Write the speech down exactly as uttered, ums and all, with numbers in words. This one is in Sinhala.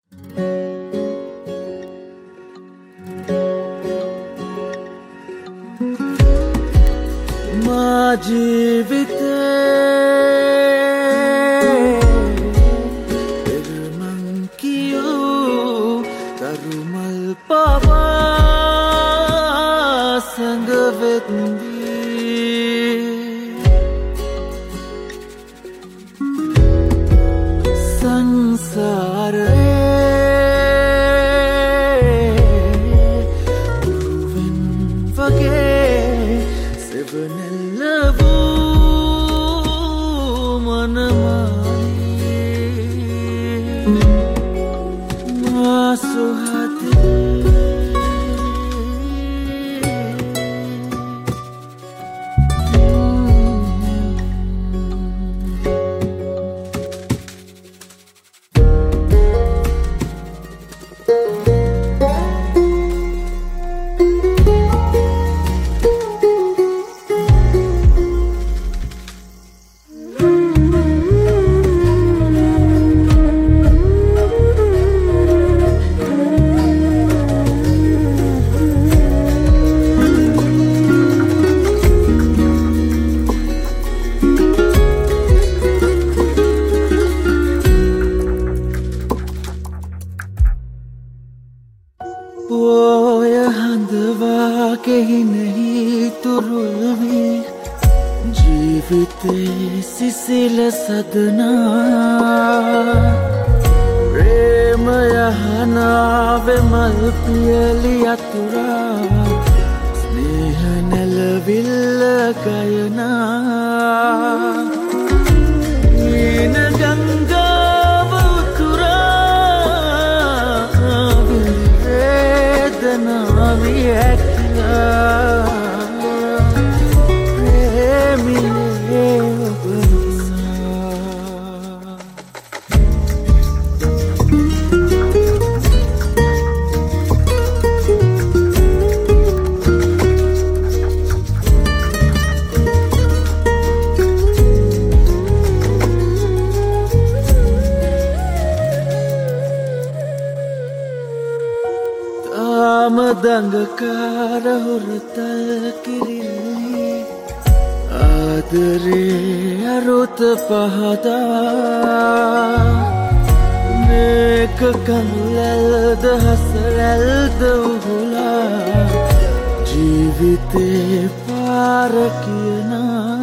මා ජීවිතේ පෙරමං කියූ තරුමල් පවා සඟවෙත්දී සංසාරේ උරුවෙන් වගේ සෙවනෙල්ල වූ මනමාලී මා සුහදේ ඔය හඳවා කෙහිනෙහි තුරුල්වි ජීවිතේ සිසිල සදනා ප්‍රේමය හනාවෙ මල් පියලි අතුරා ස්නේහ නැලවිල්ල ගයනා ඊන ගංගාව උතුරා වේදනාවි ඇකිලා ප්‍රේමියේ ඔබ නිසා දඟකාර හොරතල් කිරිල්ලි ආදරේ අරුත පහදා මේක කඳුලැල්ද හසරැල්ද උහුලා ජීවිතේ පාර කියනා